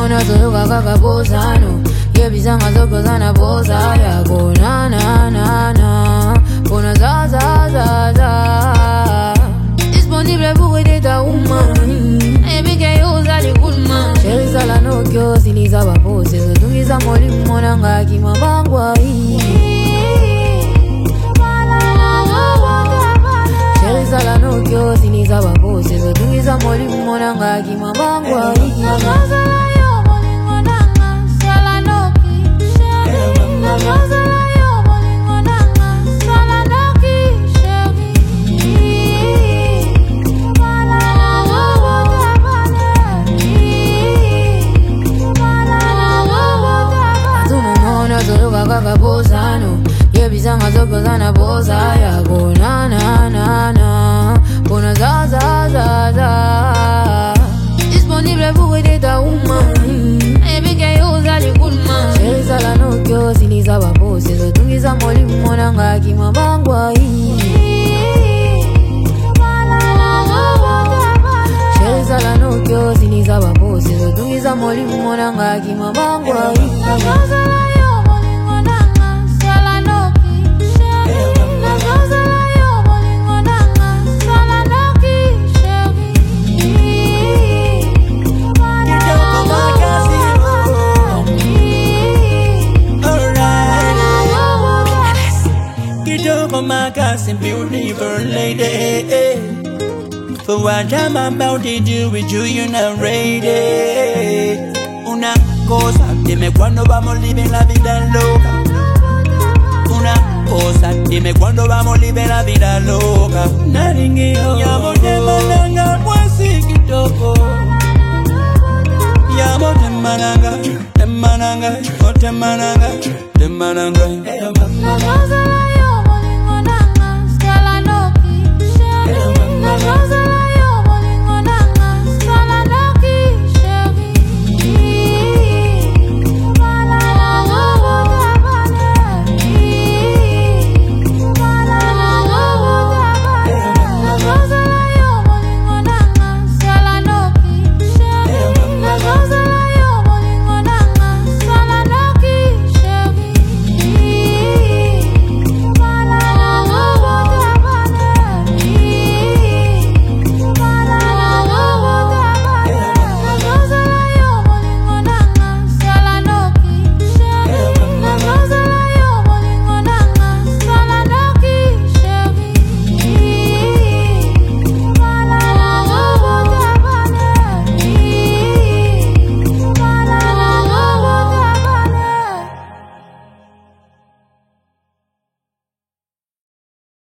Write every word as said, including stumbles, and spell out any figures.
mona soyoka kaka bosano yebisanga zokozana bosa yako na na na na bona za za za za disponible pour aider ta woman ebike yoza li good man chérie sala no kyo siliza babose zotungiza molimo monanga kimabangwa chérie sala no kyo siliza babose zotungiza molimo monanga kimabangwa kaka bosano yebisanga zokozana bosa yako na na na na bona za za za za disponible pour aider ta woman ebike yoza li good man chérie sala no kyo siliza babose zotungiza molimo monanga kimabangwa chérie sala no kyo siliza babose zotungiza molimo monanga kimabangwa My cousin, beautiful lady. For what I'm about to do with you, you're not ready. Una cosa, dime cuándo vamos a vivir la vida loca. Una cosa, dime cuándo vamos a vivir la vida loca. Nothing else.